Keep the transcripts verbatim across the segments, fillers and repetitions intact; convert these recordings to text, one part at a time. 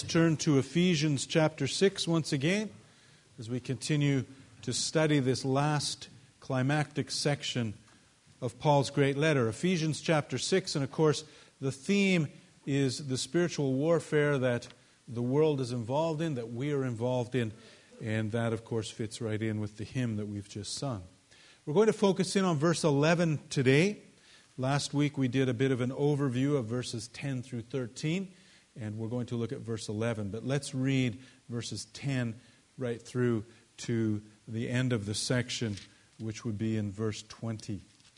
turn to Ephesians chapter six once again as we continue to study this last climactic section of Paul's great letter. Ephesians chapter six, and of course the theme is the spiritual warfare that the world is involved in, that we are involved in, and that of course fits right in with the hymn that we've just sung. We're going to focus in on verse eleven today. Last week we did a bit of an overview of verses ten through thirteen. And we're going to look at verse eleven. But let's read verses ten right through to the end of the section, which would be in verse twenty.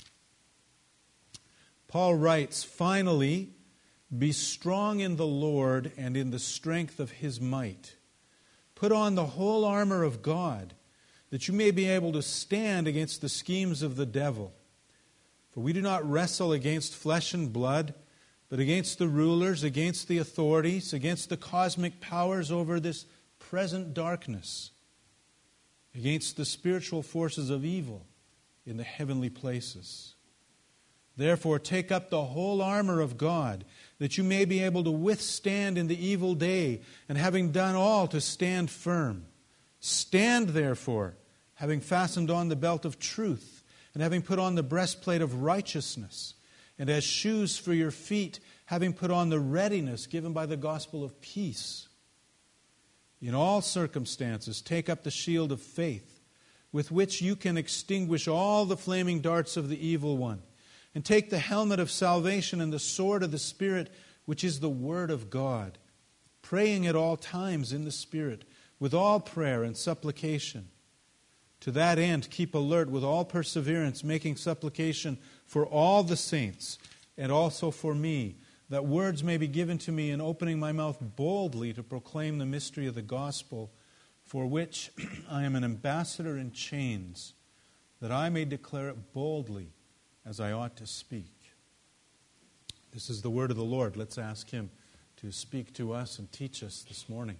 Paul writes, "Finally, be strong in the Lord and in the strength of His might. Put on the whole armor of God, that you may be able to stand against the schemes of the devil. For we do not wrestle against flesh and blood, but against the rulers, against the authorities, against the cosmic powers over this present darkness, against the spiritual forces of evil in the heavenly places. Therefore, take up the whole armor of God, that you may be able to withstand in the evil day, and having done all, to stand firm. Stand, therefore, having fastened on the belt of truth, and having put on the breastplate of righteousness, and as shoes for your feet, having put on the readiness given by the gospel of peace. In all circumstances, take up the shield of faith, with which you can extinguish all the flaming darts of the evil one, and take the helmet of salvation and the sword of the Spirit, which is the Word of God, praying at all times in the Spirit, with all prayer and supplication. To that end, keep alert with all perseverance, making supplication for all the saints, and also for me, that words may be given to me in opening my mouth boldly to proclaim the mystery of the gospel, for which I am an ambassador in chains, that I may declare it boldly as I ought to speak." This is the word of the Lord. Let's ask Him to speak to us and teach us this morning.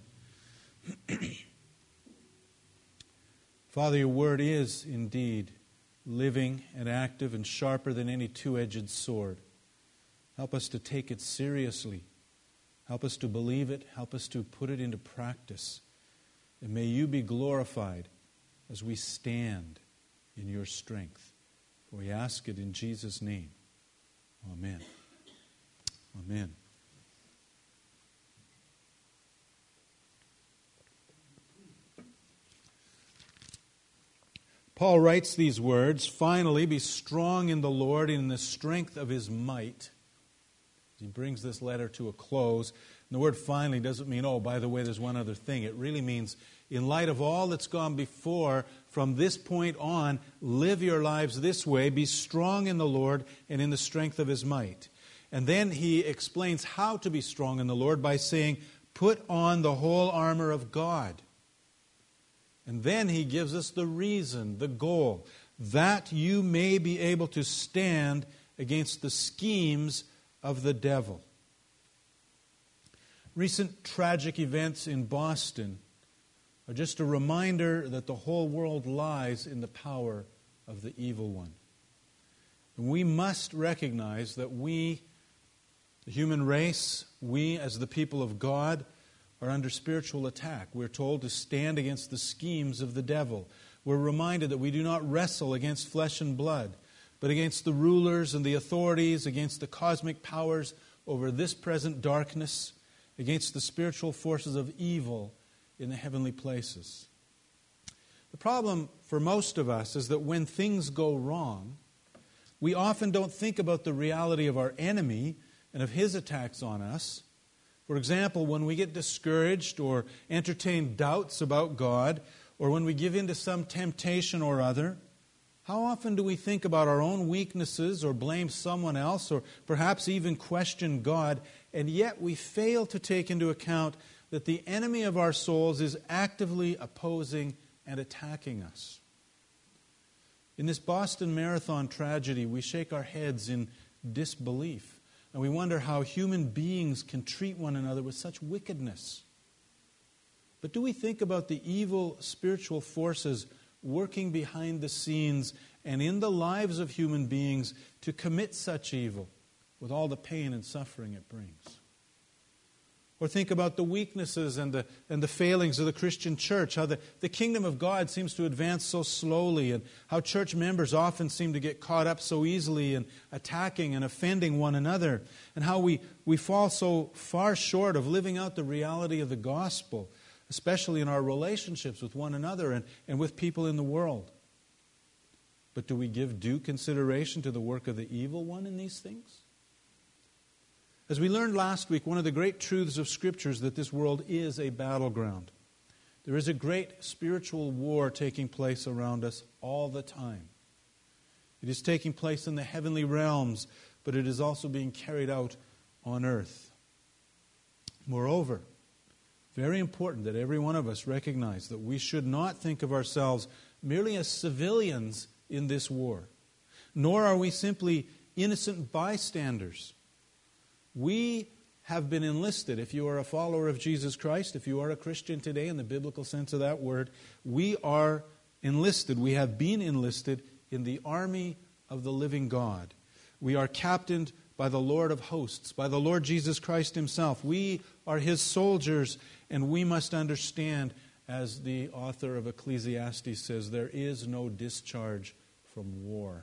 Father, your word is indeed living and active and sharper than any two-edged sword. Help us to take it seriously. Help us to believe it. Help us to put it into practice. And may you be glorified as we stand in your strength. For we ask it in Jesus' name. Amen. Amen. Paul writes these words, "Finally, be strong in the Lord and in the strength of His might." He brings this letter to a close. And the word "finally" doesn't mean, oh, by the way, there's one other thing. It really means, in light of all that's gone before, from this point on, live your lives this way. Be strong in the Lord and in the strength of His might. And then he explains how to be strong in the Lord by saying, put on the whole armor of God. And then he gives us the reason, the goal, that you may be able to stand against the schemes of the devil. Recent tragic events in Boston are just a reminder that the whole world lies in the power of the evil one. And we must recognize that we, the human race, we as the people of God, are under spiritual attack. We're told to stand against the schemes of the devil. We're reminded that we do not wrestle against flesh and blood, but against the rulers and the authorities, against the cosmic powers over this present darkness, against the spiritual forces of evil in the heavenly places. The problem for most of us is that when things go wrong, we often don't think about the reality of our enemy and of his attacks on us. For example, when we get discouraged or entertain doubts about God, or when we give in to some temptation or other, how often do we think about our own weaknesses or blame someone else or perhaps even question God, and yet we fail to take into account that the enemy of our souls is actively opposing and attacking us? In this Boston Marathon tragedy, we shake our heads in disbelief. And we wonder how human beings can treat one another with such wickedness. But do we think about the evil spiritual forces working behind the scenes and in the lives of human beings to commit such evil with all the pain and suffering it brings? Or think about the weaknesses and the, and the failings of the Christian church, how the, the kingdom of God seems to advance so slowly, and how church members often seem to get caught up so easily in attacking and offending one another, and how we, we fall so far short of living out the reality of the gospel, especially in our relationships with one another and, and with people in the world. But do we give due consideration to the work of the evil one in these things? As we learned last week, one of the great truths of Scripture is that this world is a battleground. There is a great spiritual war taking place around us all the time. It is taking place in the heavenly realms, but it is also being carried out on earth. Moreover, very important that every one of us recognize that we should not think of ourselves merely as civilians in this war, nor are we simply innocent bystanders. We have been enlisted. If you are a follower of Jesus Christ, if you are a Christian today in the biblical sense of that word, we are enlisted. We have been enlisted in the army of the living God. We are captained by the Lord of hosts, by the Lord Jesus Christ himself. We are his soldiers, and we must understand, as the author of Ecclesiastes says, there is no discharge from war.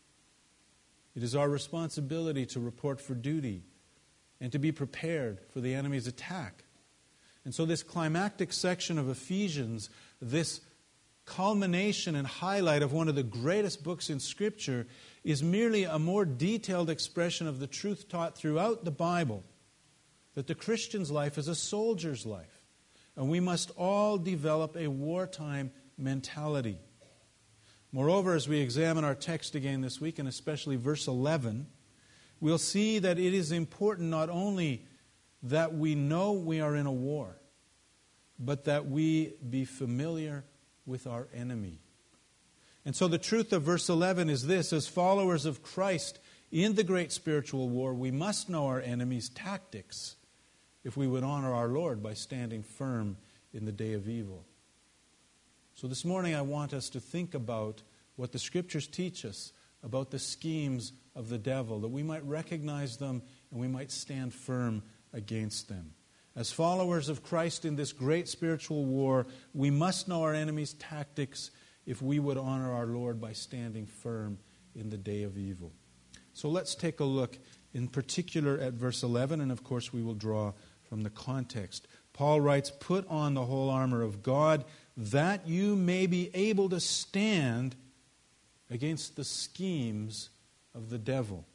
It is our responsibility to report for duty and to be prepared for the enemy's attack. And so this climactic section of Ephesians, this culmination and highlight of one of the greatest books in Scripture, is merely a more detailed expression of the truth taught throughout the Bible, that the Christian's life is a soldier's life, and we must all develop a wartime mentality. Moreover, as we examine our text again this week, and especially verse eleven, we'll see that it is important not only that we know we are in a war, but that we be familiar with our enemy. And so the truth of verse eleven is this: as followers of Christ in the great spiritual war, we must know our enemy's tactics if we would honor our Lord by standing firm in the day of evil. So this morning I want us to think about what the Scriptures teach us about the schemes of the devil, that we might recognize them and we might stand firm against them. As followers of Christ in this great spiritual war, we must know our enemy's tactics if we would honor our Lord by standing firm in the day of evil. So let's take a look in particular at verse eleven, and of course we will draw from the context. Paul writes, "Put on the whole armor of God, that you may be able to stand against the schemes of the devil."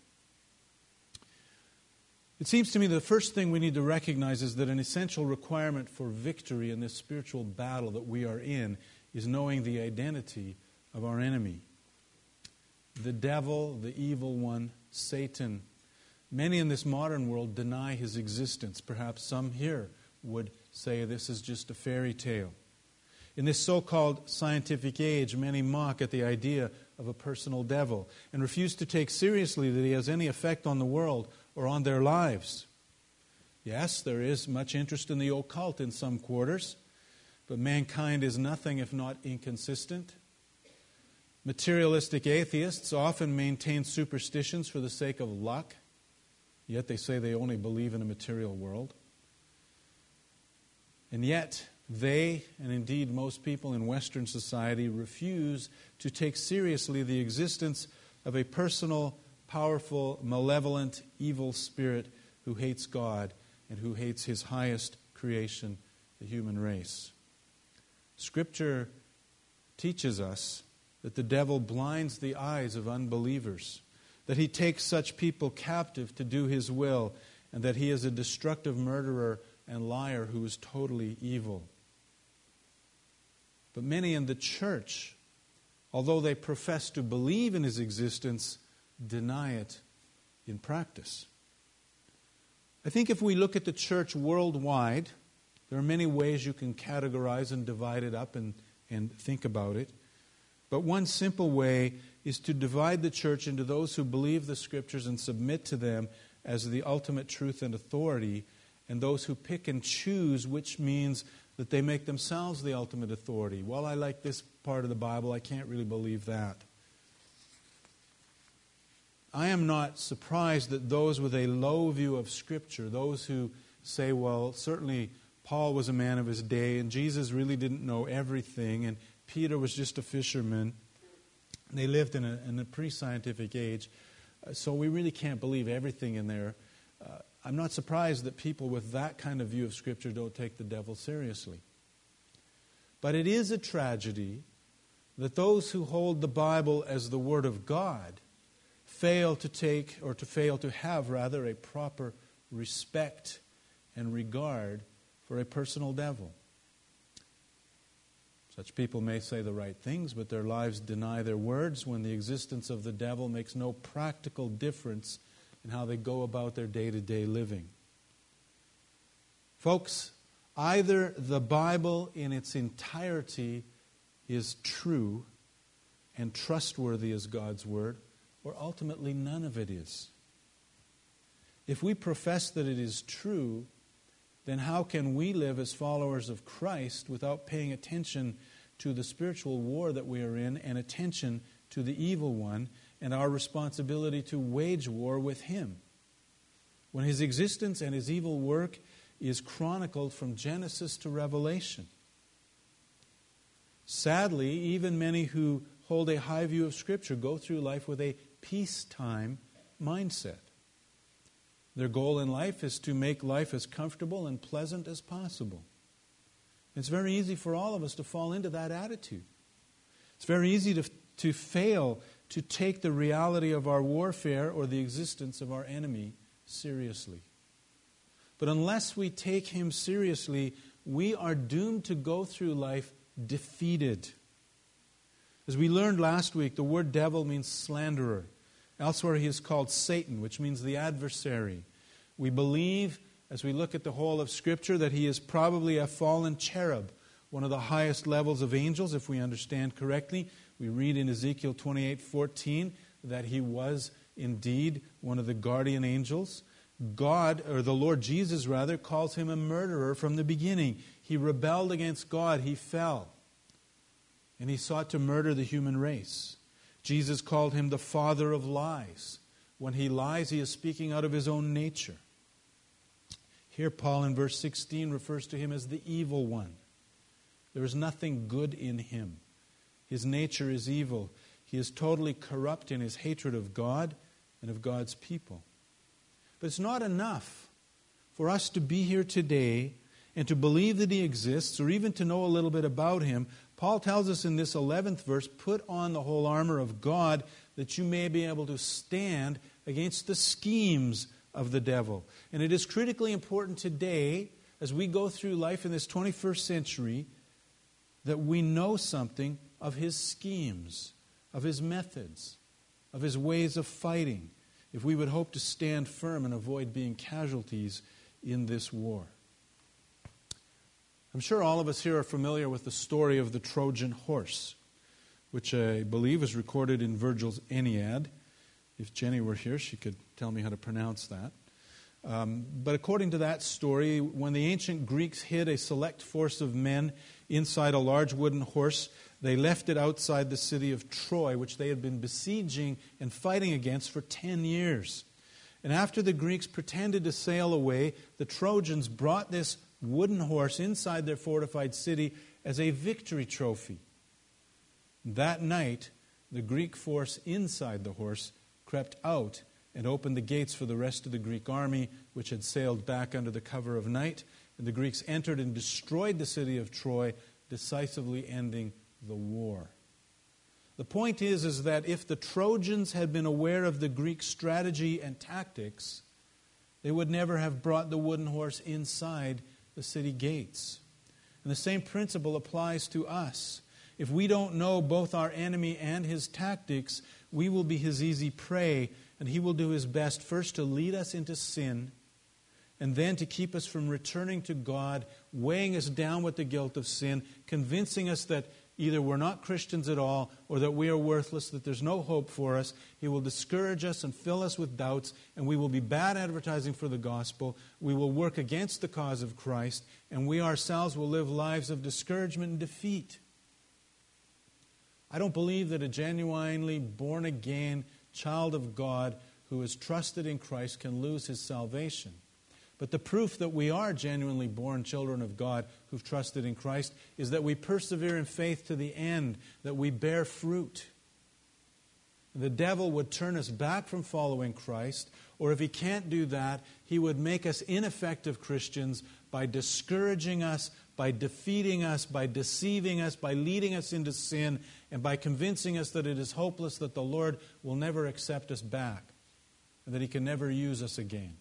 It seems to me the first thing we need to recognize is that an essential requirement for victory in this spiritual battle that we are in is knowing the identity of our enemy. The devil, the evil one, Satan. Many in this modern world deny his existence. Perhaps some here would say this is just a fairy tale. In this so-called scientific age, many mock at the idea of a personal devil and refuse to take seriously that he has any effect on the world or on their lives. Yes, there is much interest in the occult in some quarters, but mankind is nothing if not inconsistent. Materialistic atheists often maintain superstitions for the sake of luck, yet they say they only believe in a material world. And yet, they, and indeed most people in Western society, refuse to take seriously the existence of a personal, powerful, malevolent, evil spirit who hates God and who hates his highest creation, the human race. Scripture teaches us that the devil blinds the eyes of unbelievers, that he takes such people captive to do his will, and that he is a destructive murderer and liar who is totally evil. But many in the church, although they profess to believe in his existence, deny it in practice. I think if we look at the church worldwide, there are many ways you can categorize and divide it up and, and think about it. But one simple way is to divide the church into those who believe the Scriptures and submit to them as the ultimate truth and authority, and those who pick and choose, which means that they make themselves the ultimate authority. Well, I like this part of the Bible, I can't really believe that. I am not surprised that those with a low view of Scripture, those who say, well, certainly Paul was a man of his day, and Jesus really didn't know everything, and Peter was just a fisherman. They lived in a, in a pre-scientific age, uh, so we really can't believe everything in there. Uh, I'm not surprised that people with that kind of view of Scripture don't take the devil seriously. But it is a tragedy that those who hold the Bible as the Word of God fail to take, or to fail to have, rather, a proper respect and regard for a personal devil. Such people may say the right things, but their lives deny their words when the existence of the devil makes no practical difference in how they go about their day-to-day living. Folks, either the Bible in its entirety is true and trustworthy as God's Word, or ultimately none of it is. If we profess that it is true, then how can we live as followers of Christ without paying attention to the spiritual war that we are in and attention to the evil one and our responsibility to wage war with him? When his existence and his evil work is chronicled from Genesis to Revelation. Sadly, even many who hold a high view of Scripture go through life with a peacetime mindset. Their goal in life is to make life as comfortable and pleasant as possible. It's very easy for all of us to fall into that attitude. It's very easy to, to fail to take the reality of our warfare or the existence of our enemy seriously. But unless we take him seriously, we are doomed to go through life defeated. As we learned last week, the word devil means slanderer. Elsewhere he is called Satan, which means the adversary. We believe, as we look at the whole of Scripture, that he is probably a fallen cherub, one of the highest levels of angels, if we understand correctly. We read in Ezekiel twenty-eight fourteen that he was indeed one of the guardian angels. God, or the Lord Jesus rather, calls him a murderer from the beginning. He rebelled against God, he fell, and he sought to murder the human race. Jesus called him the father of lies. When he lies, he is speaking out of his own nature. Here Paul in verse sixteen refers to him as the evil one. There is nothing good in him. His nature is evil. He is totally corrupt in his hatred of God and of God's people. But it's not enough for us to be here today and to believe that he exists, or even to know a little bit about him. Paul tells us in this eleventh verse, put on the whole armor of God that you may be able to stand against the schemes of the devil. And it is critically important today, as we go through life in this twenty-first century, that we know something of his schemes, of his methods, of his ways of fighting, if we would hope to stand firm and avoid being casualties in this war. I'm sure all of us here are familiar with the story of the Trojan horse, which I believe is recorded in Virgil's Aeneid. If Jenny were here, she could tell me how to pronounce that. Um, but according to that story, when the ancient Greeks hid a select force of men inside a large wooden horse, they left it outside the city of Troy, which they had been besieging and fighting against for ten years. And after the Greeks pretended to sail away, the Trojans brought this wooden horse inside their fortified city as a victory trophy. That night, the Greek force inside the horse crept out and opened the gates for the rest of the Greek army, which had sailed back under the cover of night. And the Greeks entered and destroyed the city of Troy, decisively ending the war. The point is, is that if the Trojans had been aware of the Greek strategy and tactics, they would never have brought the wooden horse inside the city gates. And the same principle applies to us. If we don't know both our enemy and his tactics, we will be his easy prey, and he will do his best first to lead us into sin, and then to keep us from returning to God, weighing us down with the guilt of sin, convincing us that either we're not Christians at all, or that we are worthless, that there's no hope for us. He will discourage us and fill us with doubts, and we will be bad advertising for the gospel. We will work against the cause of Christ, and we ourselves will live lives of discouragement and defeat. I don't believe that a genuinely born-again child of God who is trusted in Christ can lose his salvation. But the proof that we are genuinely born children of God who've trusted in Christ is that we persevere in faith to the end, that we bear fruit. The devil would turn us back from following Christ, or if he can't do that, he would make us ineffective Christians by discouraging us, by defeating us, by deceiving us, by leading us into sin, and by convincing us that it is hopeless, that the Lord will never accept us back, and that He can never use us again.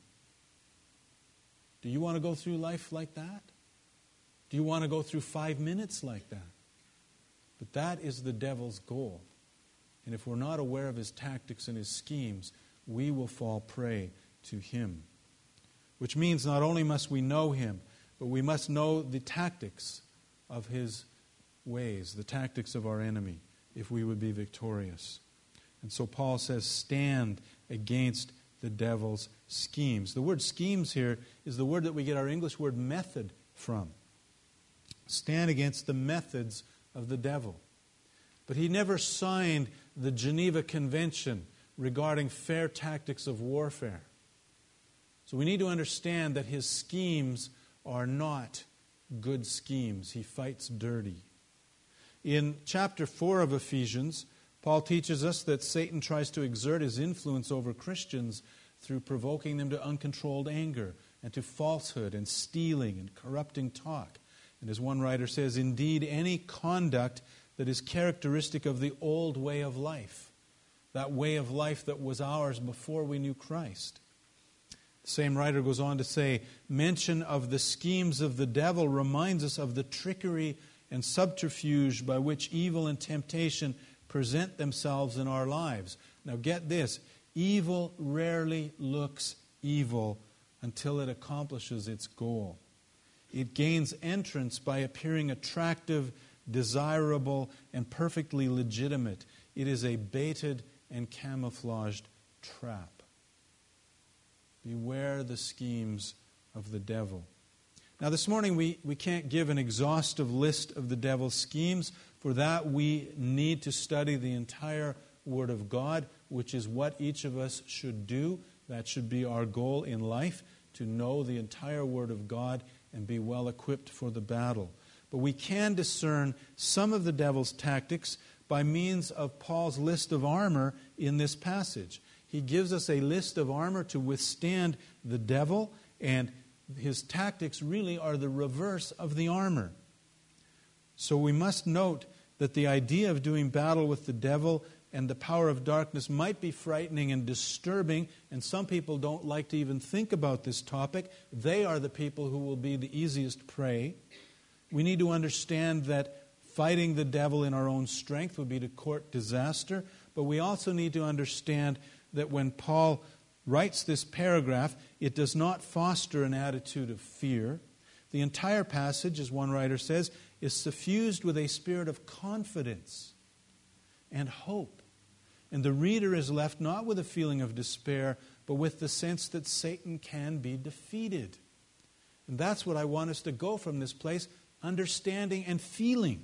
Do you want to go through life like that? Do you want to go through five minutes like that? But that is the devil's goal. And if we're not aware of his tactics and his schemes, we will fall prey to him. Which means not only must we know him, but we must know the tactics of his ways, the tactics of our enemy, if we would be victorious. And so Paul says, stand against the devil's schemes. The word schemes here is the word that we get our English word method from. Stand against the methods of the devil. But he never signed the Geneva Convention regarding fair tactics of warfare. So we need to understand that his schemes are not good schemes. He fights dirty. In chapter four of Ephesians, Paul teaches us that Satan tries to exert his influence over Christians through provoking them to uncontrolled anger and to falsehood and stealing and corrupting talk. And as one writer says, indeed, any conduct that is characteristic of the old way of life, that way of life that was ours before we knew Christ. The same writer goes on to say, mention of the schemes of the devil reminds us of the trickery and subterfuge by which evil and temptation present themselves in our lives. Now get this, evil rarely looks evil until it accomplishes its goal. It gains entrance by appearing attractive, desirable, and perfectly legitimate. It is a baited and camouflaged trap. Beware the schemes of the devil. Now this morning we, we can't give an exhaustive list of the devil's schemes. For that we need to study the entire Word of God, which is what each of us should do. That should be our goal in life, to know the entire Word of God and be well equipped for the battle. But we can discern some of the devil's tactics by means of Paul's list of armor in this passage. He gives us a list of armor to withstand the devil, and his tactics really are the reverse of the armor. So we must note that the idea of doing battle with the devil and the power of darkness might be frightening and disturbing, and some people don't like to even think about this topic. They are the people who will be the easiest prey. We need to understand that fighting the devil in our own strength would be to court disaster, but we also need to understand that when Paul writes this paragraph, it does not foster an attitude of fear. The entire passage, as one writer says, is suffused with a spirit of confidence and hope. And the reader is left not with a feeling of despair, but with the sense that Satan can be defeated. And that's what I want us to go from this place, understanding and feeling.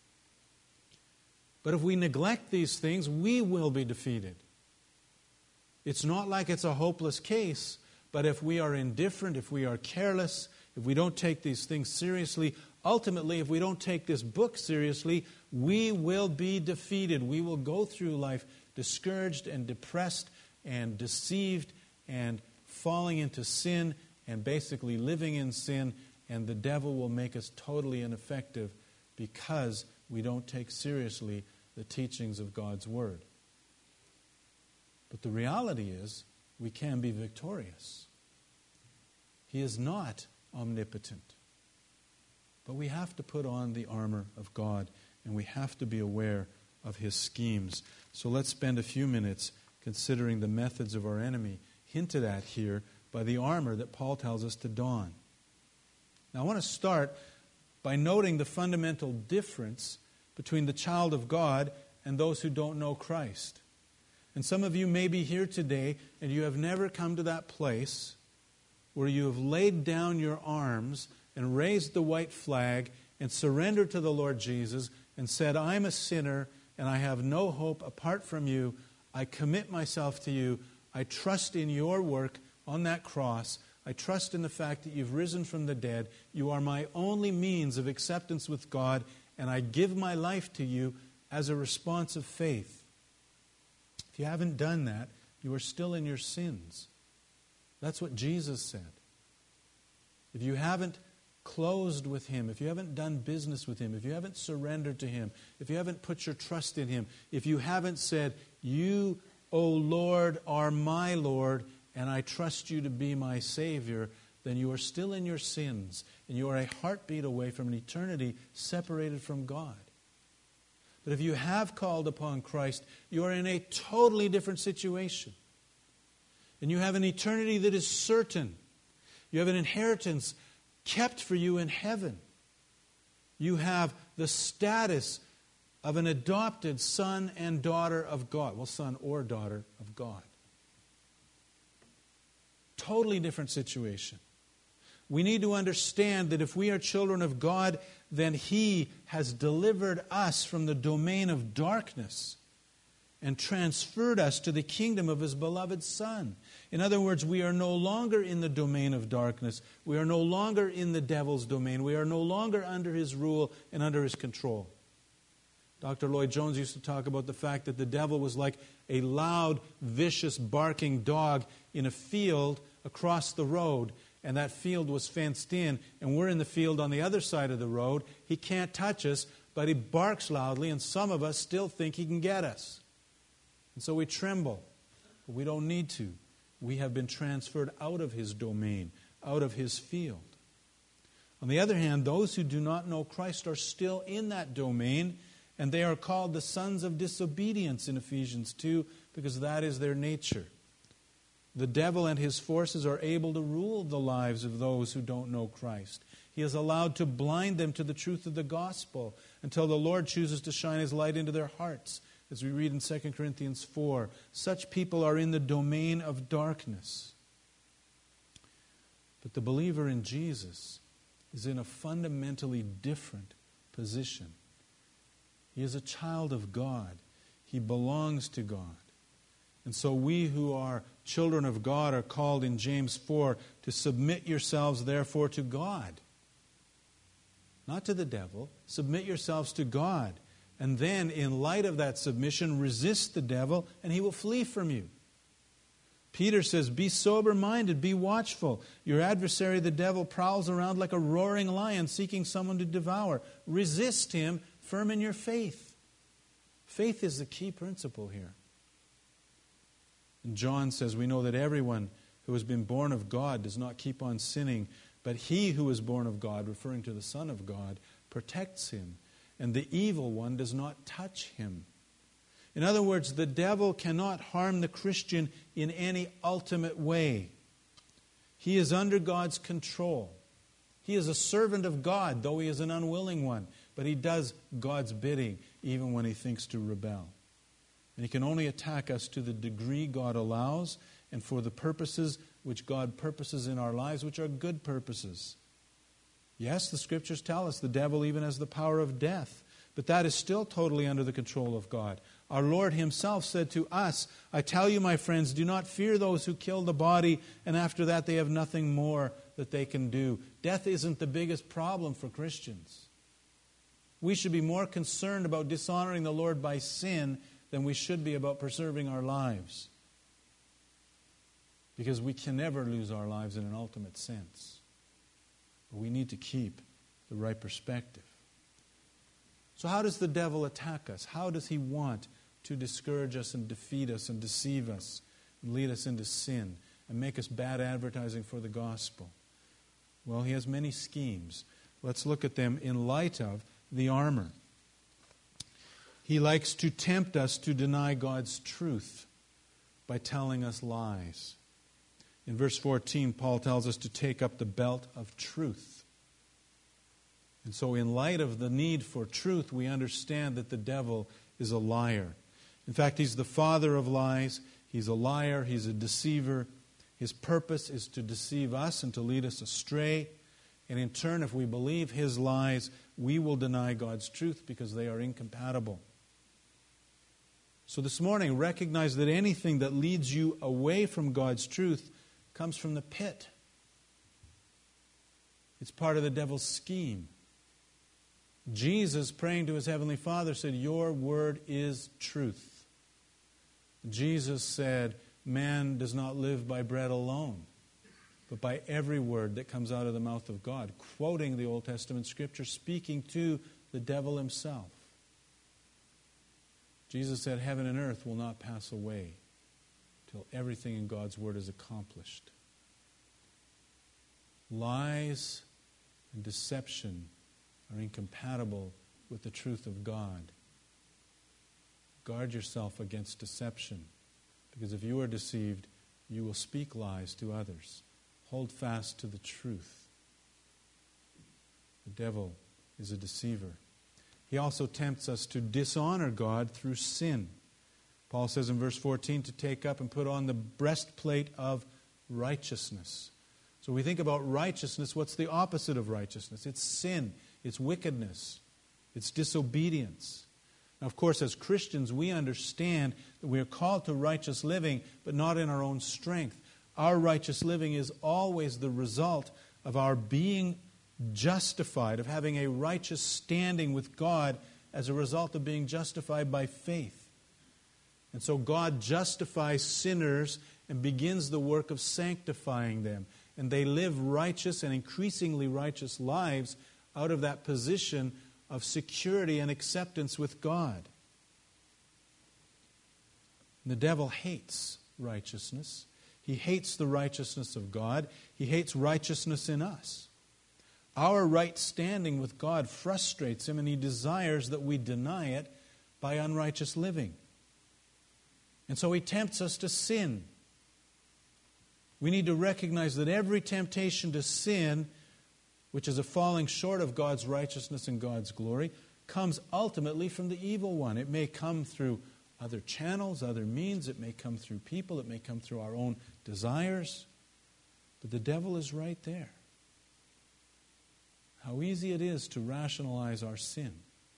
But if we neglect these things, we will be defeated. It's not like it's a hopeless case, but if we are indifferent, if we are careless, if we don't take these things seriously, ultimately, if we don't take this book seriously, we will be defeated. We will go through life discouraged and depressed and deceived and falling into sin and basically living in sin, and the devil will make us totally ineffective because we don't take seriously the teachings of God's Word. But the reality is, we can be victorious. He is not omnipotent. But we have to put on the armor of God, and we have to be aware of his schemes. So let's spend a few minutes considering the methods of our enemy, hinted at here by the armor that Paul tells us to don. Now I want to start by noting the fundamental difference between the child of God and those who don't know Christ. And some of you may be here today and you have never come to that place where you have laid down your arms and raised the white flag and surrendered to the Lord Jesus and said, I'm a sinner and I have no hope apart from you. I commit myself to you. I trust in your work on that cross. I trust in the fact that you've risen from the dead. You are my only means of acceptance with God, and I give my life to you as a response of faith. If you haven't done that, you are still in your sins. That's what Jesus said. If you haven't closed with Him, if you haven't done business with Him, if you haven't surrendered to Him, if you haven't put your trust in Him, if you haven't said, you, O Lord, are my Lord, and I trust you to be my Savior, then you are still in your sins, and you are a heartbeat away from an eternity separated from God. But if you have called upon Christ, you are in a totally different situation. And you have an eternity that is certain. You have an inheritance kept for you in heaven. You have the status of an adopted son and daughter of God. Well, son or daughter of God. Totally different situation. We need to understand that if we are children of God, then He has delivered us from the domain of darkness and transferred us to the kingdom of His beloved Son. In other words, we are no longer in the domain of darkness. We are no longer in the devil's domain. We are no longer under his rule and under his control. Doctor Lloyd Jones used to talk about the fact that the devil was like a loud, vicious, barking dog in a field across the road, and that field was fenced in, and we're in the field on the other side of the road. He can't touch us, but he barks loudly, and some of us still think he can get us. And so we tremble, but we don't need to. We have been transferred out of his domain, out of his field. On the other hand, those who do not know Christ are still in that domain, and they are called the sons of disobedience in Ephesians two, because that is their nature. The devil and his forces are able to rule the lives of those who don't know Christ. He is allowed to blind them to the truth of the gospel until the Lord chooses to shine His light into their hearts. As we read in Second Corinthians four, such people are in the domain of darkness. But the believer in Jesus is in a fundamentally different position. He is a child of God. He belongs to God. And so we who are children of God are called in James four to submit yourselves therefore to God. Not to the devil. Submit yourselves to God. And then, in light of that submission, resist the devil and he will flee from you. Peter says, be sober-minded, be watchful. Your adversary, the devil, prowls around like a roaring lion seeking someone to devour. Resist him, firm in your faith. Faith is the key principle here. And John says, we know that everyone who has been born of God does not keep on sinning, but he who is born of God, referring to the Son of God, protects him, and the evil one does not touch him. In other words, the devil cannot harm the Christian in any ultimate way. He is under God's control. He is a servant of God, though he is an unwilling one, but he does God's bidding even when he thinks to rebel. And he can only attack us to the degree God allows and for the purposes which God purposes in our lives, which are good purposes. Yes, the Scriptures tell us the devil even has the power of death, but that is still totally under the control of God. Our Lord Himself said to us, I tell you, my friends, do not fear those who kill the body, and after that they have nothing more that they can do. Death isn't the biggest problem for Christians. We should be more concerned about dishonoring the Lord by sin than we should be about preserving our lives. Because we can never lose our lives in an ultimate sense. But we need to keep the right perspective. So how does the devil attack us? How does he want to discourage us and defeat us and deceive us and lead us into sin and make us bad advertising for the gospel? Well, he has many schemes. Let's look at them in light of the armor. He likes to tempt us to deny God's truth by telling us lies. In verse fourteen, Paul tells us to take up the belt of truth. And so in light of the need for truth, we understand that the devil is a liar. In fact, he's the father of lies. He's a liar. He's a deceiver. His purpose is to deceive us and to lead us astray. And in turn, if we believe his lies, we will deny God's truth because they are incompatible. So this morning, recognize that anything that leads you away from God's truth comes from the pit. It's part of the devil's scheme. Jesus, praying to his heavenly Father, said, "Your word is truth." Jesus said, "Man does not live by bread alone, but by every word that comes out of the mouth of God," quoting the Old Testament scripture, speaking to the devil himself. Jesus said, "Heaven and earth will not pass away till everything in God's word is accomplished." Lies and deception are incompatible with the truth of God. Guard yourself against deception, because if you are deceived, you will speak lies to others. Hold fast to the truth. The devil is a deceiver. He also tempts us to dishonor God through sin. Paul says in verse fourteen to take up and put on the breastplate of righteousness. So we think about righteousness. What's the opposite of righteousness? It's sin. It's wickedness. It's disobedience. Now, of course, as Christians, we understand that we are called to righteous living, but not in our own strength. Our righteous living is always the result of our being justified, of having a righteous standing with God as a result of being justified by faith. And so God justifies sinners and begins the work of sanctifying them. And they live righteous and increasingly righteous lives out of that position of security and acceptance with God. The devil hates righteousness. He hates the righteousness of God. He hates righteousness in us. Our right standing with God frustrates him, and he desires that we deny it by unrighteous living. And so he tempts us to sin. We need to recognize that every temptation to sin, which is a falling short of God's righteousness and God's glory, comes ultimately from the evil one. It may come through other channels, other means. It may come through people. It may come through our own desires. But the devil is right there. How easy it is to rationalize our sin.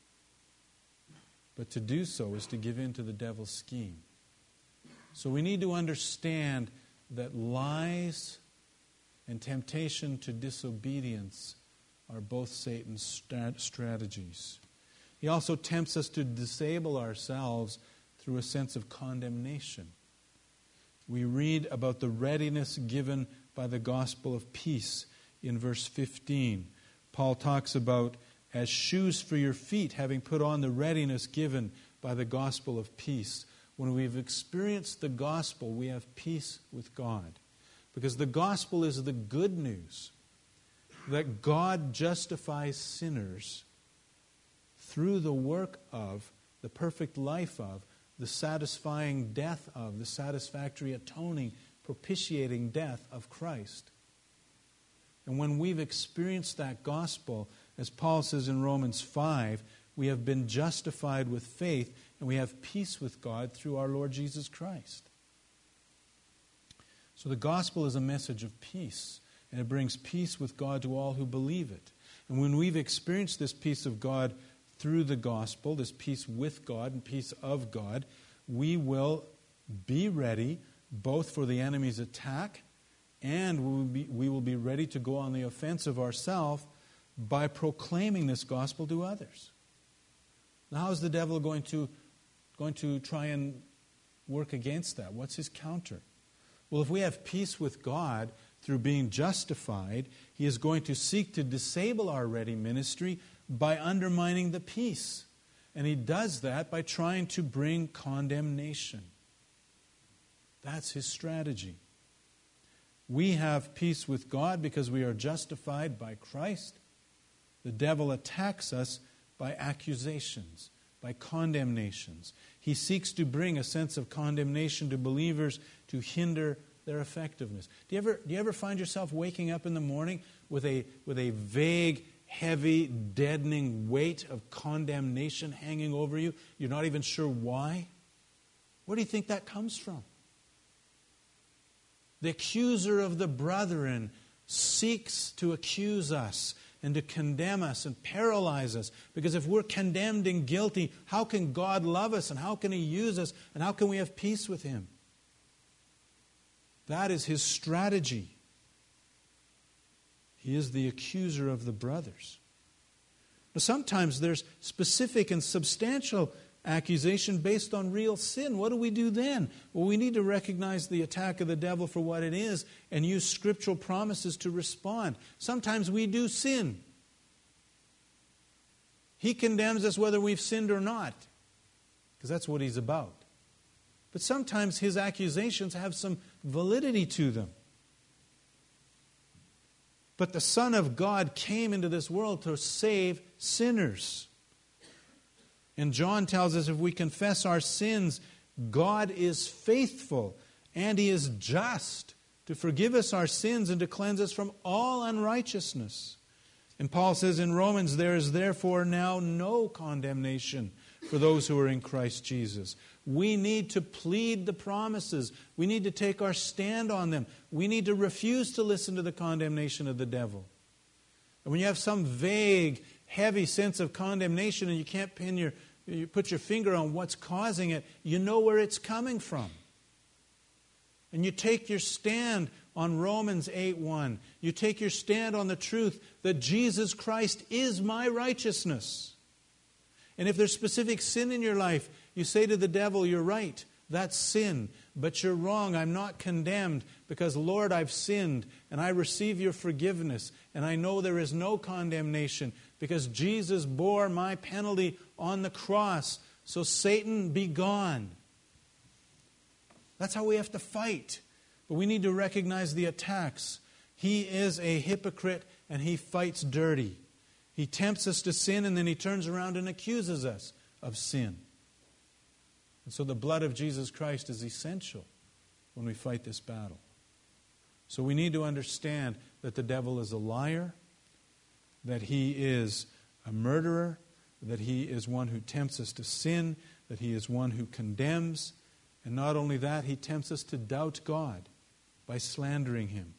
But to do so is to give in to the devil's scheme. So we need to understand that lies and temptation to disobedience are both Satan's strat- strategies. He also tempts us to disable ourselves through a sense of condemnation. We read about the readiness given by the gospel of peace in verse fifteen. Paul talks about, as shoes for your feet, having put on the readiness given by the gospel of peace. When we've experienced the gospel, we have peace with God. Because the gospel is the good news that God justifies sinners through the work of, the perfect life of, the satisfying death of, the satisfactory atoning, propitiating death of Christ. And when we've experienced that gospel, as Paul says in Romans five, we have been justified with faith, and we have peace with God through our Lord Jesus Christ. So the gospel is a message of peace, and it brings peace with God to all who believe it. And when we've experienced this peace of God through the gospel, this peace with God and peace of God, we will be ready both for the enemy's attack, and we will be, we will be ready to go on the offensive ourselves by proclaiming this gospel to others. Now, how is the devil going to, going to try and work against that? What's his counter? Well, if we have peace with God through being justified, he is going to seek to disable our ready ministry by undermining the peace. And he does that by trying to bring condemnation. That's his strategy. We have peace with God because we are justified by Christ. The devil attacks us by accusations, by condemnations. He seeks to bring a sense of condemnation to believers to hinder their effectiveness. Do you ever, do you ever find yourself waking up in the morning with a, with a vague, heavy, deadening weight of condemnation hanging over you? You're not even sure why? Where do you think that comes from? The accuser of the brethren seeks to accuse us and to condemn us and paralyze us. Because if we're condemned and guilty, how can God love us and how can He use us and how can we have peace with Him? That is his strategy. He is the accuser of the brothers. Now, sometimes there's specific and substantial accusation based on real sin. What do we do then? Well, we need to recognize the attack of the devil for what it is and use scriptural promises to respond. Sometimes we do sin. He condemns us whether we've sinned or not, because that's what he's about. But sometimes his accusations have some validity to them. But the Son of God came into this world to save sinners. And John tells us if we confess our sins, God is faithful and He is just to forgive us our sins and to cleanse us from all unrighteousness. And Paul says in Romans, there is therefore now no condemnation for those who are in Christ Jesus. We need to plead the promises. We need to take our stand on them. We need to refuse to listen to the condemnation of the devil. And when you have some vague, heavy sense of condemnation and you can't pin your, you put your finger on what's causing it, you know where it's coming from. And you take your stand on Romans eight one. You take your stand on the truth that Jesus Christ is my righteousness. And if there's specific sin in your life, you say to the devil, you're right, that's sin. But you're wrong, I'm not condemned because, Lord, I've sinned and I receive your forgiveness. And I know there is no condemnation because Jesus bore my penalty on the cross. So Satan, be gone. That's how we have to fight. But we need to recognize the attacks. He is a hypocrite and he fights dirty. He tempts us to sin and then he turns around and accuses us of sin. And so the blood of Jesus Christ is essential when we fight this battle. So we need to understand that the devil is a liar, that he is a murderer, that he is one who tempts us to sin, that he is one who condemns. And not only that, he tempts us to doubt God by slandering him.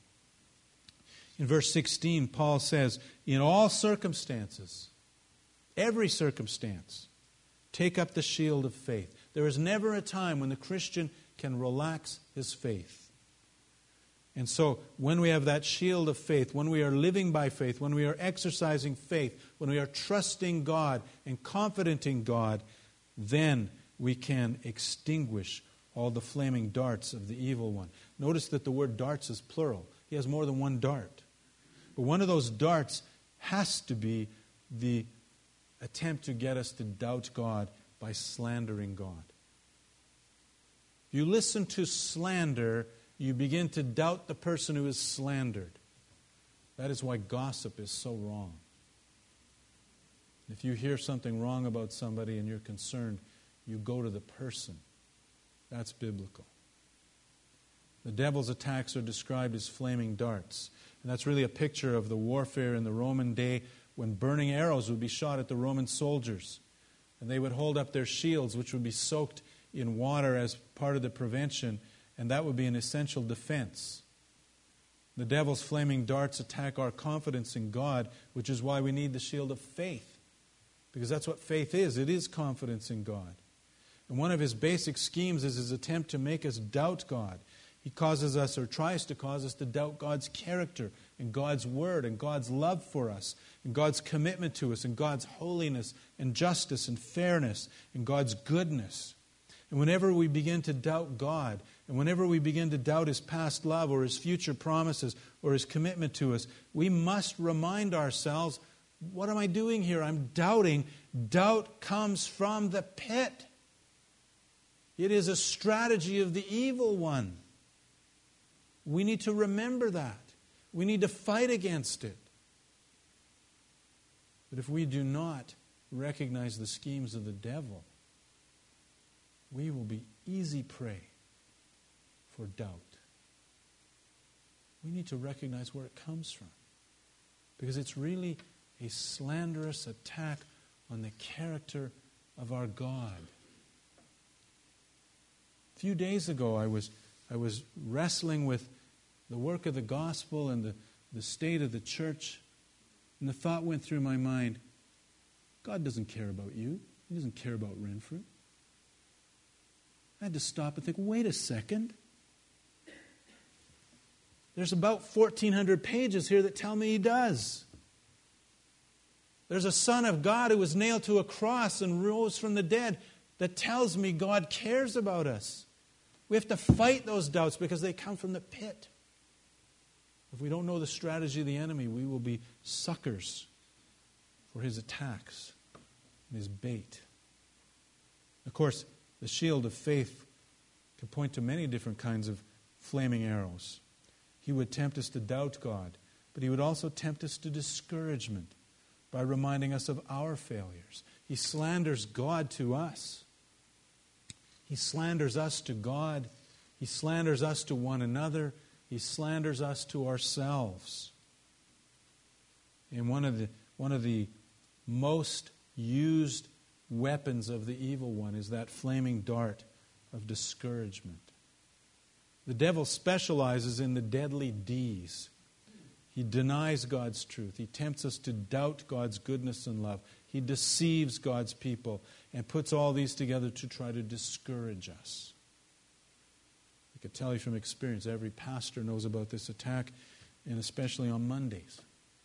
In verse sixteen, Paul says, in all circumstances, every circumstance, take up the shield of faith. There is never a time when the Christian can relax his faith. And so, when we have that shield of faith, when we are living by faith, when we are exercising faith, when we are trusting God and confident in God, then we can extinguish all the flaming darts of the evil one. Notice that the word darts is plural. He has more than one dart. But one of those darts has to be the attempt to get us to doubt God by slandering God. If you listen to slander, you begin to doubt the person who is slandered. That is why gossip is so wrong. If you hear something wrong about somebody and you're concerned, you go to the person. That's biblical. The devil's attacks are described as flaming darts. And that's really a picture of the warfare in the Roman day when burning arrows would be shot at the Roman soldiers. And they would hold up their shields, which would be soaked in water as part of the prevention, and that would be an essential defense. The devil's flaming darts attack our confidence in God, which is why we need the shield of faith. Because that's what faith is. It is confidence in God. And one of his basic schemes is his attempt to make us doubt God. He causes us, or tries to cause us, to doubt God's character and God's word and God's love for us and God's commitment to us and God's holiness and justice and fairness and God's goodness. And whenever we begin to doubt God, and whenever we begin to doubt His past love or His future promises or His commitment to us, we must remind ourselves, what am I doing here? I'm doubting. Doubt comes from the pit. It is a strategy of the evil one. We need to remember that. We need to fight against it. But if we do not recognize the schemes of the devil, we will be easy prey for doubt. We need to recognize where it comes from, because it's really a slanderous attack on the character of our God. A few days ago, I was I was wrestling with the work of the gospel and the, the state of the church, and the thought went through my mind, God doesn't care about you. He doesn't care about Renfrew. I had to stop and think, wait a second. There's about fourteen hundred pages here that tell me he does. There's a Son of God who was nailed to a cross and rose from the dead that tells me God cares about us. We have to fight those doubts because they come from the pit. If we don't know the strategy of the enemy, we will be suckers for his attacks and his bait. Of course, the shield of faith can point to many different kinds of flaming arrows. He would tempt us to doubt God, but he would also tempt us to discouragement by reminding us of our failures. He slanders God to us. He slanders us to God. He slanders us to one another. He slanders us to ourselves. And one of the, one of the most used weapons of the evil one is that flaming dart of discouragement. The devil specializes in the deadly D's. He denies God's truth. He tempts us to doubt God's goodness and love. He deceives God's people and puts all these together to try to discourage us. I could tell you from experience, every pastor knows about this attack, and especially on Mondays.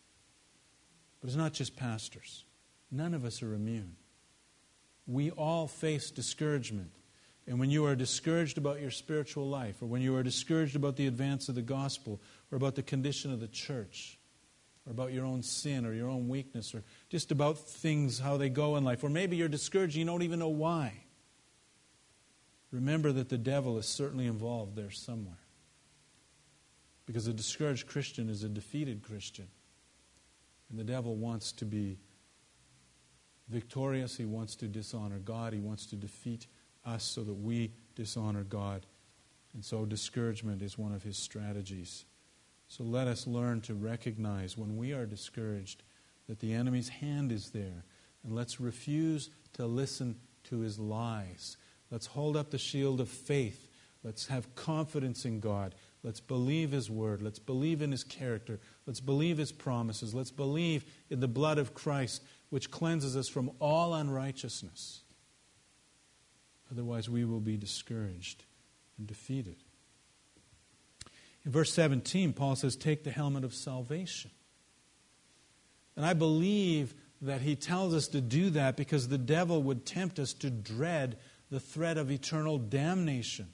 But it's not just pastors. None of us are immune. We all face discouragement. And when you are discouraged about your spiritual life, or when you are discouraged about the advance of the gospel, or about the condition of the church, or about your own sin or your own weakness, or just about things, how they go in life, or maybe you're discouraged and you don't even know why, remember that the devil is certainly involved there somewhere. Because a discouraged Christian is a defeated Christian. And the devil wants to be victorious. He wants to dishonor God. He wants to defeat us so that we dishonor God. And so discouragement is one of his strategies. So let us learn to recognize when we are discouraged that the enemy's hand is there. And let's refuse to listen to his lies. Let's hold up the shield of faith. Let's have confidence in God. Let's believe his word. Let's believe in his character. Let's believe his promises. Let's believe in the blood of Christ, which cleanses us from all unrighteousness. Otherwise, we will be discouraged and defeated. In verse seventeen, Paul says, take the helmet of salvation. And I believe that he tells us to do that because the devil would tempt us to dread the threat of eternal damnation.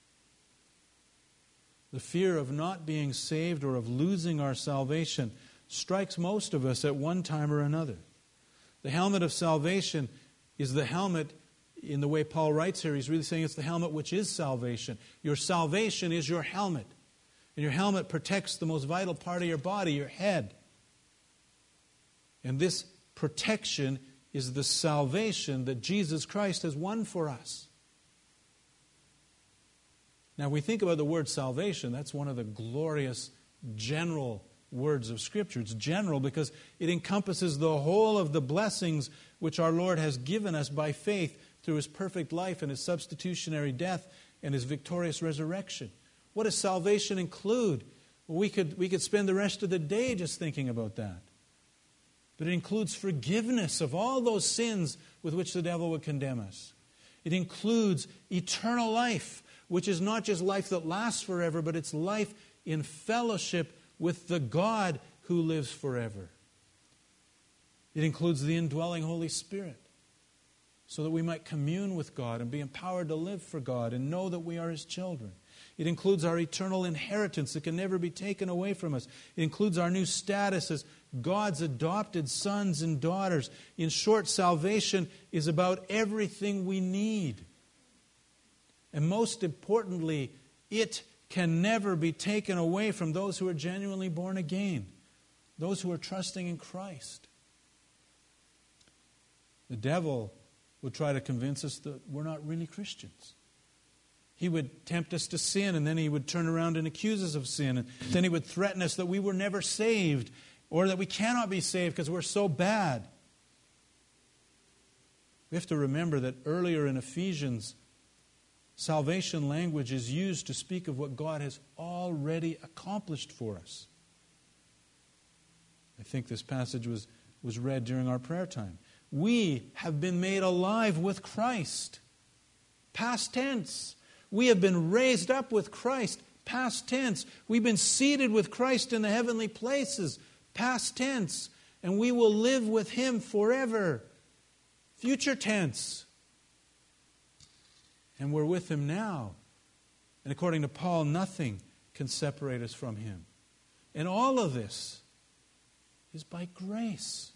The fear of not being saved or of losing our salvation strikes most of us at one time or another. The helmet of salvation is the helmet, in the way Paul writes here, he's really saying it's the helmet which is salvation. Your salvation is your helmet. And your helmet protects the most vital part of your body, your head. And this protection is the salvation that Jesus Christ has won for us. Now, when we think about the word salvation, that's one of the glorious general words of Scripture. It's general because it encompasses the whole of the blessings which our Lord has given us by faith through his perfect life and his substitutionary death and his victorious resurrection. What does salvation include? Well, we could, we could spend the rest of the day just thinking about that. But it includes forgiveness of all those sins with which the devil would condemn us. It includes eternal life, which is not just life that lasts forever, but it's life in fellowship with the God who lives forever. It includes the indwelling Holy Spirit, so that we might commune with God and be empowered to live for God and know that we are his children. It includes our eternal inheritance that can never be taken away from us. It includes our new status as God's adopted sons and daughters. In short, salvation is about everything we need. And most importantly, it can never be taken away from those who are genuinely born again, those who are trusting in Christ. The devil would try to convince us that we're not really Christians. He would tempt us to sin, and then he would turn around and accuse us of sin. And then he would threaten us that we were never saved, or that we cannot be saved because we're so bad. We have to remember that earlier in Ephesians, salvation language is used to speak of what God has already accomplished for us. I think this passage was, was read during our prayer time. We have been made alive with Christ. Past tense. We have been raised up with Christ. Past tense. We've been seated with Christ in the heavenly places. Past tense. And we will live with Him forever. Future tense. And we're with Him now. And according to Paul, nothing can separate us from Him. And all of this is by grace.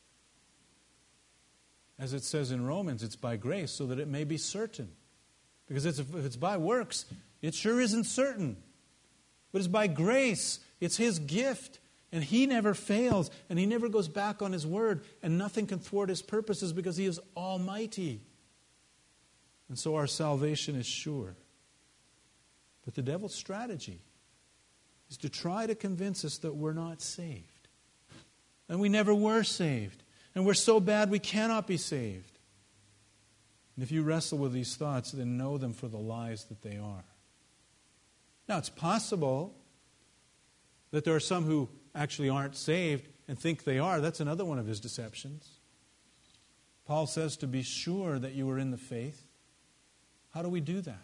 As it says in Romans, it's by grace so that it may be certain. Because it's, if it's by works, it sure isn't certain. But it's by grace. It's His gift. And He never fails. And He never goes back on His word. And nothing can thwart His purposes because He is almighty. And so our salvation is sure. But the devil's strategy is to try to convince us that we're not saved. And we never were saved. And we're so bad we cannot be saved. And if you wrestle with these thoughts, then know them for the lies that they are. Now, it's possible that there are some who actually aren't saved and think they are. That's another one of his deceptions. Paul says to be sure that you are in the faith. How do we do that?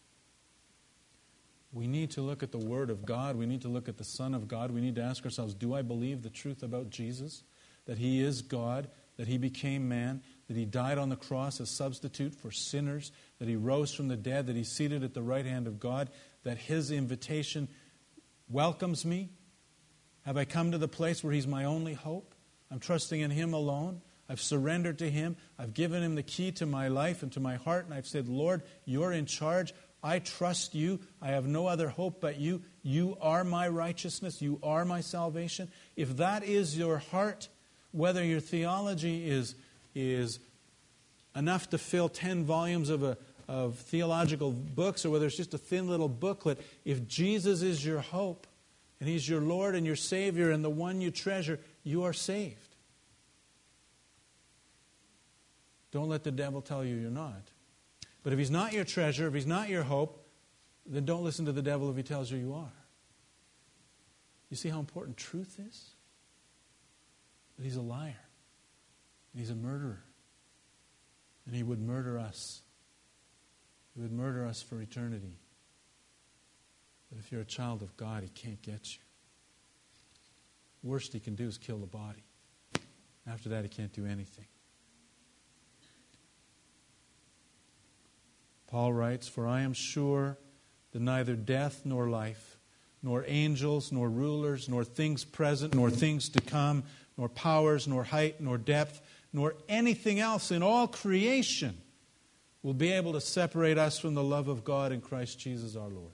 We need to look at the Word of God. We need to look at the Son of God. We need to ask ourselves, do I believe the truth about Jesus? That He is God, that He became man, that He died on the cross as substitute for sinners, that He rose from the dead, that He's seated at the right hand of God, that His invitation welcomes me? Have I come to the place where He's my only hope? I'm trusting in Him alone. I've surrendered to Him. I've given Him the key to my life and to my heart, and I've said, Lord, You're in charge. I trust You. I have no other hope but You. You are my righteousness. You are my salvation. If that is your heart, whether your theology is, is enough to fill ten volumes of, a, of theological books, or whether it's just a thin little booklet, if Jesus is your hope, and He's your Lord and your Savior and the one you treasure, you are saved. Don't let the devil tell you you're not. But if he's not your treasure, if he's not your hope, then don't listen to the devil if he tells you you are. You see how important truth is? That he's a liar. And he's a murderer. And he would murder us. He would murder us for eternity. But if you're a child of God, he can't get you. Worst he can do is kill the body. After that, he can't do anything. Paul writes, "For I am sure that neither death nor life, nor angels, nor rulers, nor things present, nor things to come, nor powers, nor height, nor depth, nor anything else in all creation will be able to separate us from the love of God in Christ Jesus our Lord."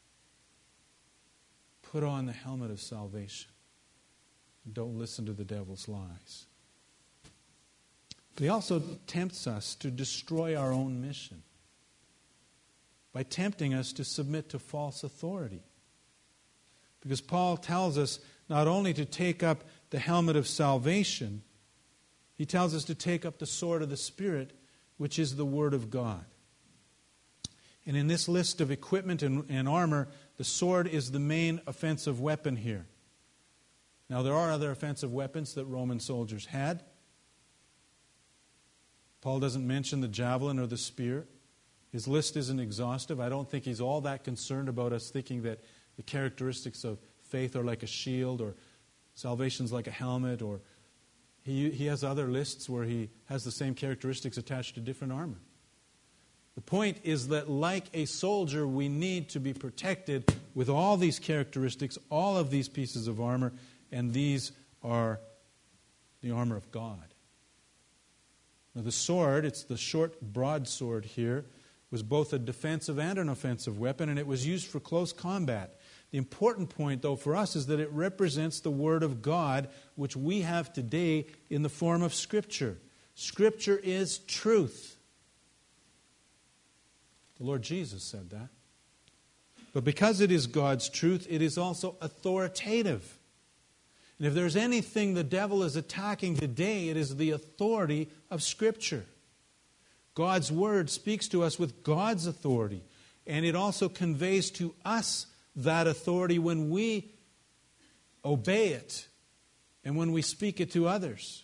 Put on the helmet of salvation. And don't listen to the devil's lies. But he also tempts us to destroy our own mission by tempting us to submit to false authority. Because Paul tells us not only to take up the helmet of salvation, he tells us to take up the sword of the Spirit, which is the Word of God. And in this list of equipment and, and armor, the sword is the main offensive weapon here. Now, there are other offensive weapons that Roman soldiers had. Paul doesn't mention the javelin or the spear. His list isn't exhaustive. I don't think he's all that concerned about us thinking that the characteristics of faith are like a shield, or salvation's like a helmet, or he, he has other lists where he has the same characteristics attached to different armor. The point is that like a soldier, we need to be protected with all these characteristics, all of these pieces of armor, and these are the armor of God. Now the sword, it's the short broadsword here, was both a defensive and an offensive weapon, and it was used for close combat. The important point, though, for us is that it represents the Word of God, which we have today in the form of Scripture. Scripture is truth. The Lord Jesus said that. But because it is God's truth, it is also authoritative. And if there's anything the devil is attacking today, it is the authority of Scripture. God's Word speaks to us with God's authority, and it also conveys to us that authority when we obey it and when we speak it to others.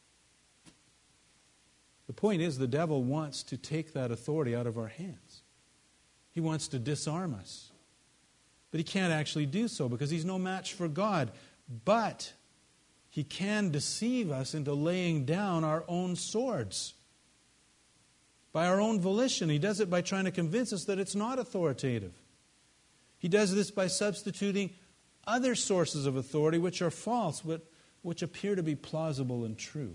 The point is, the devil wants to take that authority out of our hands. He wants to disarm us. But he can't actually do so because he's no match for God. But he can deceive us into laying down our own swords. By our own volition. He does it by trying to convince us that it's not authoritative. He does this by substituting other sources of authority which are false, but which appear to be plausible and true.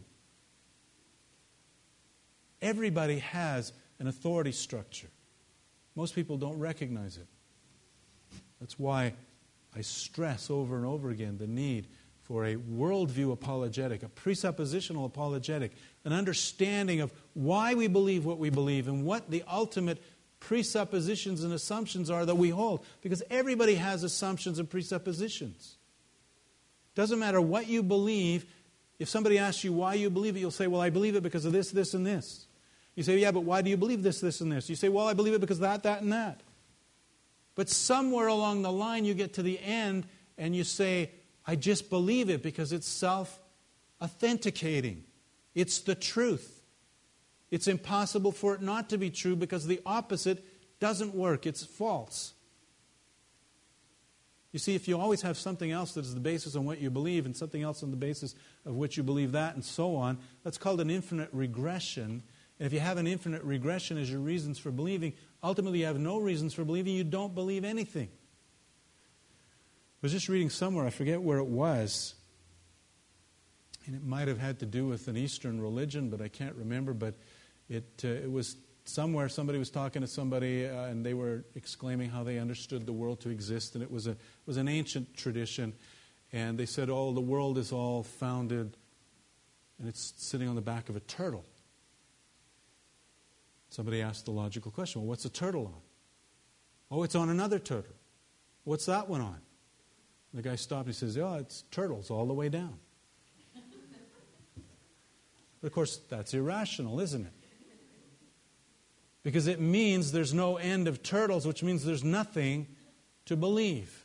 Everybody has an authority structure. Most people don't recognize it. That's why I stress over and over again the need for a worldview apologetic, a presuppositional apologetic, an understanding of why we believe what we believe and what the ultimate presuppositions and assumptions are that we hold. Because everybody has assumptions and presuppositions. Doesn't matter what you believe. If somebody asks you why you believe it, you'll say, well, I believe it because of this, this, and this. You say, yeah, but why do you believe this, this, and this? You say, well, I believe it because of that, that, and that. But somewhere along the line, you get to the end and you say, I just believe it because it's self-authenticating. It's the truth. It's impossible for it not to be true because the opposite doesn't work. It's false. You see, if you always have something else that is the basis on what you believe and something else on the basis of which you believe that and so on, that's called an infinite regression. And if you have an infinite regression as your reasons for believing, ultimately you have no reasons for believing. You don't believe anything. I was just reading somewhere, I forget where it was, and it might have had to do with an Eastern religion, but I can't remember, but it uh, it was somewhere somebody was talking to somebody uh, and they were exclaiming how they understood the world to exist, and it was a it was an ancient tradition, and they said, oh, the world is all founded, and it's sitting on the back of a turtle. Somebody asked the logical question, well, what's a turtle on? Oh, it's on another turtle. What's that one on? The guy stopped and he says, oh, it's turtles all the way down. But of course, that's irrational, isn't it? Because it means there's no end of turtles, which means there's nothing to believe.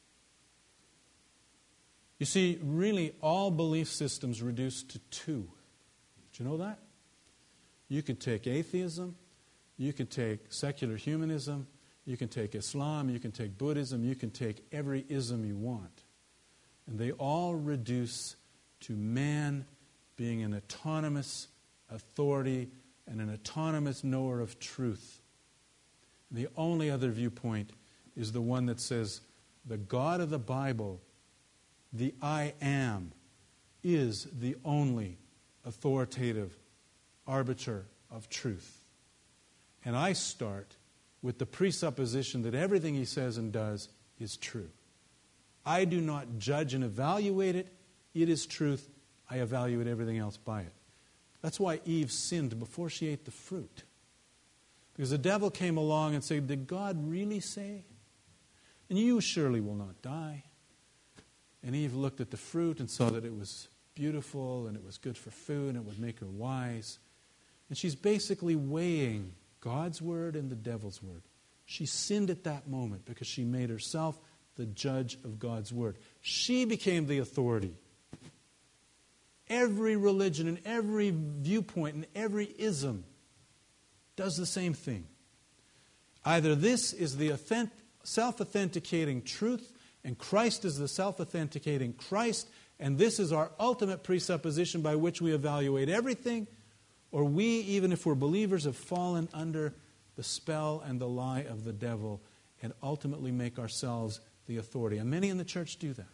You see, really all belief systems reduce to two. Did you know that? You can take atheism, you can take secular humanism, you can take Islam, you can take Buddhism, you can take every ism you want. And they all reduce to man being an autonomous authority and an autonomous knower of truth. And the only other viewpoint is the one that says the God of the Bible, the I Am, is the only authoritative arbiter of truth. And I start with the presupposition that everything he says and does is true. I do not judge and evaluate it. It is truth. I evaluate everything else by it. That's why Eve sinned before she ate the fruit. Because the devil came along and said, did God really say? And you surely will not die. And Eve looked at the fruit and saw that it was beautiful and it was good for food and it would make her wise. And she's basically weighing God's word and the devil's word. She sinned at that moment because she made herself the judge of God's word. She became the authority. Every religion and every viewpoint and every ism does the same thing. Either this is the authentic, self-authenticating truth, and Christ is the self-authenticating Christ, and this is our ultimate presupposition by which we evaluate everything, or we, even if we're believers, have fallen under the spell and the lie of the devil and ultimately make ourselves the authority. And many in the church do that.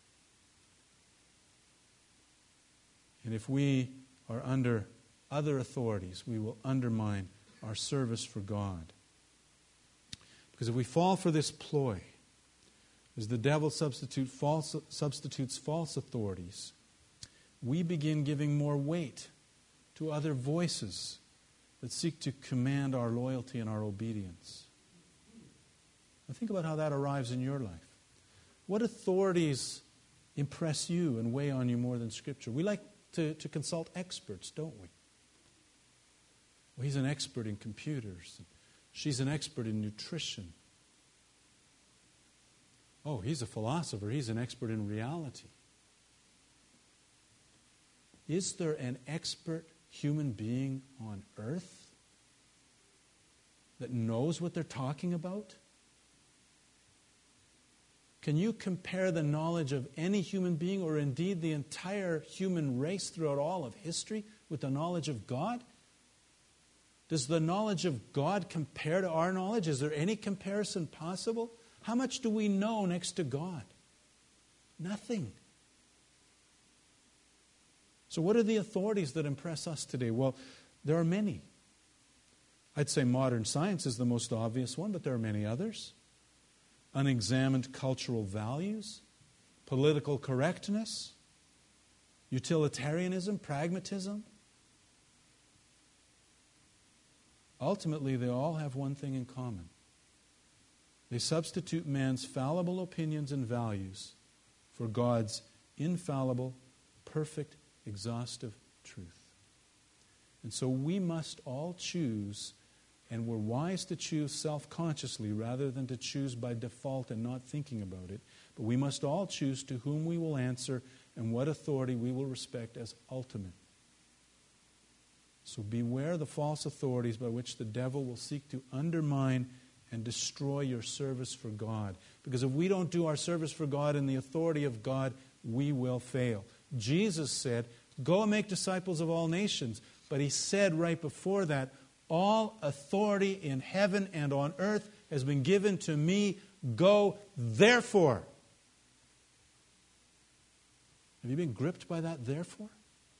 And if we are under other authorities, we will undermine our service for God. Because if we fall for this ploy, as the devil substitute false, substitutes false authorities, we begin giving more weight to other voices that seek to command our loyalty and our obedience. Now think about how that arrives in your life. What authorities impress you and weigh on you more than Scripture? We like to, to consult experts, don't we? Well, he's an expert in computers. She's an expert in nutrition. Oh, he's a philosopher. He's an expert in reality. Is there an expert human being on earth that knows what they're talking about? Can you compare the knowledge of any human being, or indeed the entire human race throughout all of history, with the knowledge of God? Does the knowledge of God compare to our knowledge? Is there any comparison possible? How much do we know next to God? Nothing. So what are the authorities that impress us today? Well, there are many. I'd say modern science is the most obvious one, but there are many others. Unexamined cultural values, political correctness, utilitarianism, pragmatism. Ultimately, they all have one thing in common. They substitute man's fallible opinions and values for God's infallible, perfect, exhaustive truth. And so we must all choose, and we're wise to choose self-consciously rather than to choose by default and not thinking about it. But we must all choose to whom we will answer and what authority we will respect as ultimate. So beware the false authorities by which the devil will seek to undermine and destroy your service for God. Because if we don't do our service for God in the authority of God, we will fail. Jesus said, "Go and make disciples of all nations." But he said right before that, "All authority in heaven and on earth has been given to me. Go, therefore." Have you been gripped by that, therefore?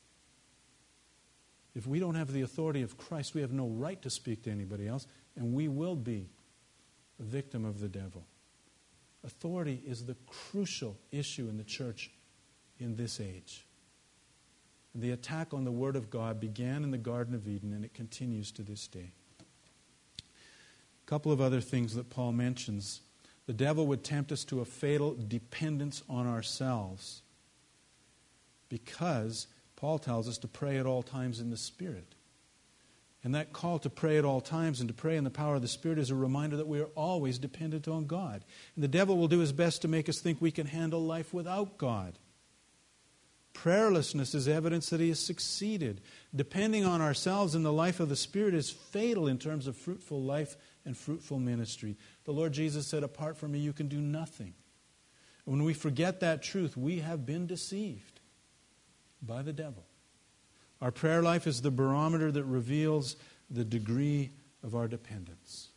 If we don't have the authority of Christ, we have no right to speak to anybody else, and we will be a victim of the devil. Authority is the crucial issue in the church in this age. And the attack on the Word of God began in the Garden of Eden, and it continues to this day. A couple of other things that Paul mentions. The devil would tempt us to a fatal dependence on ourselves, because Paul tells us to pray at all times in the Spirit. And that call to pray at all times and to pray in the power of the Spirit is a reminder that we are always dependent on God. And the devil will do his best to make us think we can handle life without God. Prayerlessness is evidence that he has succeeded. Depending on ourselves in the life of the Spirit is fatal in terms of fruitful life and fruitful ministry. The Lord Jesus said, "Apart from me, you can do nothing." And when we forget that truth, we have been deceived by the devil. Our prayer life is the barometer that reveals the degree of our dependence.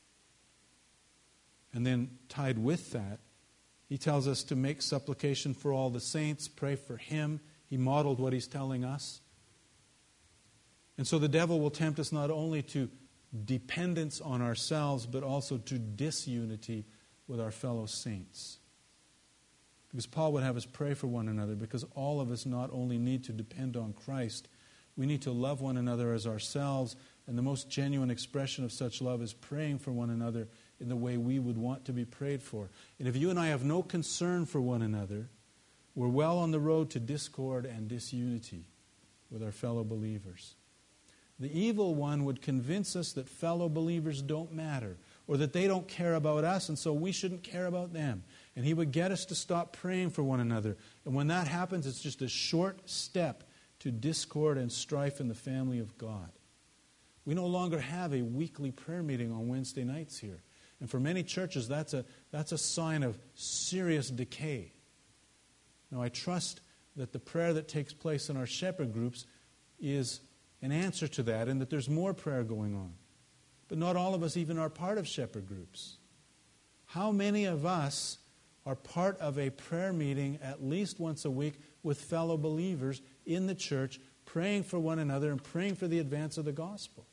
And then tied with that, he tells us to make supplication for all the saints, pray for him. He modeled what he's telling us. And so the devil will tempt us not only to dependence on ourselves, but also to disunity with our fellow saints. Because Paul would have us pray for one another, because all of us not only need to depend on Christ, we need to love one another as ourselves, and the most genuine expression of such love is praying for one another in the way we would want to be prayed for. And if you and I have no concern for one another, we're well on the road to discord and disunity with our fellow believers. The evil one would convince us that fellow believers don't matter, or that they don't care about us, and so we shouldn't care about them. And he would get us to stop praying for one another. And when that happens, it's just a short step to discord and strife in the family of God. We no longer have a weekly prayer meeting on Wednesday nights here. And for many churches, that's a, that's a sign of serious decay. Now, I trust that the prayer that takes place in our shepherd groups is an answer to that, and that there's more prayer going on. But not all of us even are part of shepherd groups. How many of us are part of a prayer meeting at least once a week with fellow believers in the church, praying for one another and praying for the advance of the gospel?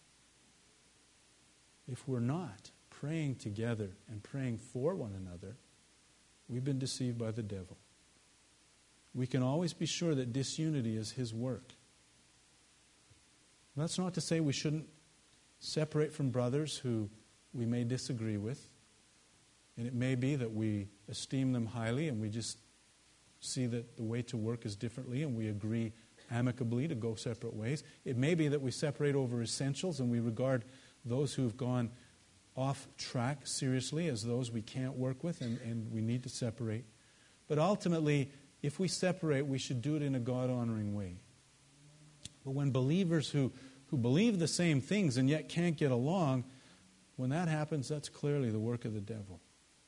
If we're not praying together and praying for one another, we've been deceived by the devil. We can always be sure that disunity is his work. That's not to say we shouldn't separate from brothers who we may disagree with. And it may be that we esteem them highly and we just see that the way to work is differently and we agree amicably to go separate ways. It may be that we separate over essentials and we regard those who have gone off track seriously as those we can't work with and, and we need to separate. But ultimately, if we separate, we should do it in a God-honoring way. But when believers who, who believe the same things and yet can't get along, when that happens, that's clearly the work of the devil.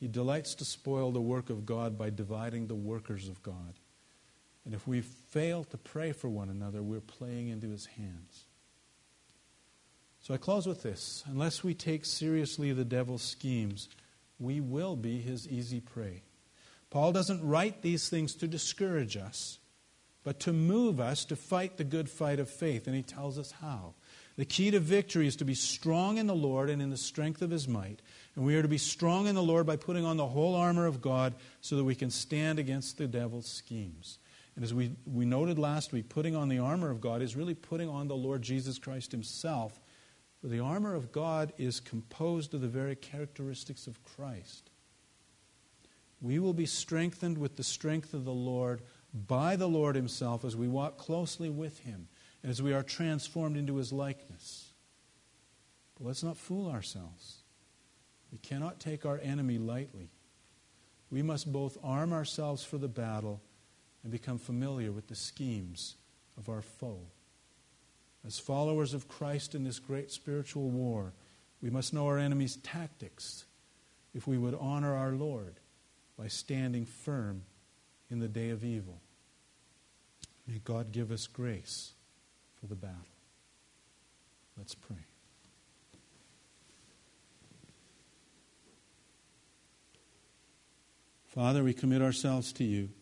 He delights to spoil the work of God by dividing the workers of God. And if we fail to pray for one another, we're playing into his hands. So I close with this. Unless we take seriously the devil's schemes, we will be his easy prey. Paul doesn't write these things to discourage us, but to move us to fight the good fight of faith. And he tells us how. The key to victory is to be strong in the Lord and in the strength of his might. And we are to be strong in the Lord by putting on the whole armor of God so that we can stand against the devil's schemes. And as we, we noted last week, putting on the armor of God is really putting on the Lord Jesus Christ himself. For the armor of God is composed of the very characteristics of Christ. We will be strengthened with the strength of the Lord by the Lord himself as we walk closely with him, and as we are transformed into his likeness. But let's not fool ourselves. We cannot take our enemy lightly. We must both arm ourselves for the battle and become familiar with the schemes of our foe. As followers of Christ in this great spiritual war, we must know our enemy's tactics if we would honor our Lord by standing firm in the day of evil. May God give us grace for the battle. Let's pray. Father, we commit ourselves to you.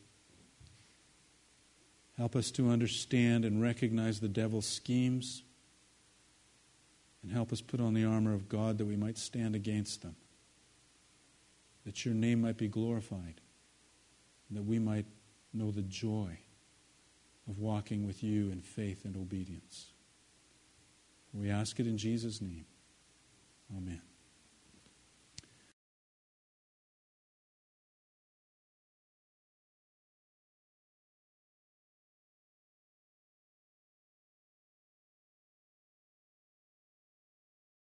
Help us to understand and recognize the devil's schemes, and help us put on the armor of God that we might stand against them, that your name might be glorified, and that we might know the joy of walking with you in faith and obedience. We ask it in Jesus' name. Amen.